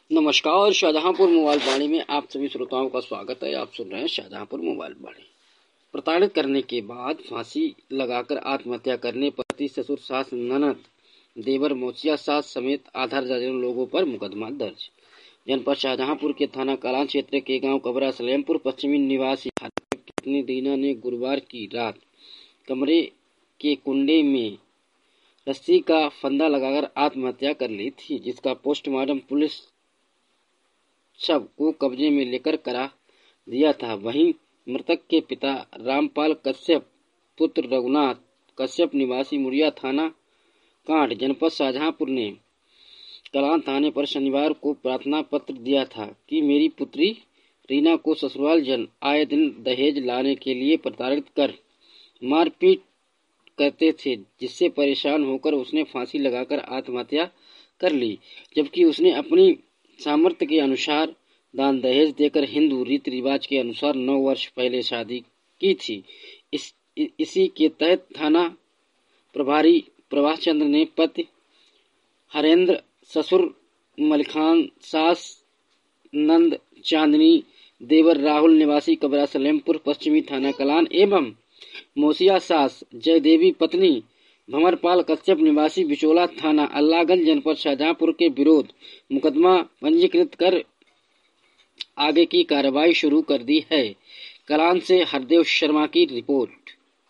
नमस्कार, शाहजहांपुर मोबाइल वाणी में आप सभी श्रोताओं का स्वागत है। आप सुन रहे हैं शाहजहांपुर मोबाइल वाणी। प्रताड़ित करने के बाद फांसी लगाकर आत्महत्या करने पति, ससुर, सास, ननद, देवर, मौसिया सास समेत आधा दर्जन लोगों पर मुकदमा दर्ज। जनपद शाहजहांपुर के थाना कलान क्षेत्र के गांव कबरा सलेमपुर पश्चिमी निवासी पत्नी रीना ने गुरुवार की रात कमरे के कुंडे में रस्सी का फंदा लगाकर आत्महत्या कर ली थी, जिसका पोस्टमार्टम पुलिस शव को कब्जे में लेकर करा दिया था। वहीं मृतक के पिता रामपाल कश्यप, पुत्र रघुनाथ कश्यप निवासी मुड़िया थाना कांड जनपद शाहजहांपुर ने कलान थाने पर शनिवार को प्रार्थना पत्र दिया था कि मेरी पुत्री रीना को ससुराल जन आए दिन दहेज लाने के लिए प्रताड़ित कर मारपीट करते थे, जिससे परेशान होकर उसने फांसी लगाकर आत्महत्या कर ली, जबकि उसने अपनी सामर्थ्य के अनुसार दान दहेज देकर हिंदू रीति रिवाज के अनुसार 9 वर्ष पहले शादी की थी। इसी के तहत थाना प्रभारी प्रभाष चंद्र ने पति हरेंद्र, ससुर मलिखान, सास नंद चांदनी, देवर राहुल निवासी कबरा सलेमपुर पश्चिमी थाना कलान एवं मौसिया सास जयदेवी पत्नी भंवरपाल कश्यप निवासी बिचौला थाना अल्लाहगंज जनपद शाहजहांपुर के विरोध मुकदमा पंजीकृत कर आगे की कार्रवाई शुरू कर दी है। कलान से हरदेव शर्मा की रिपोर्ट।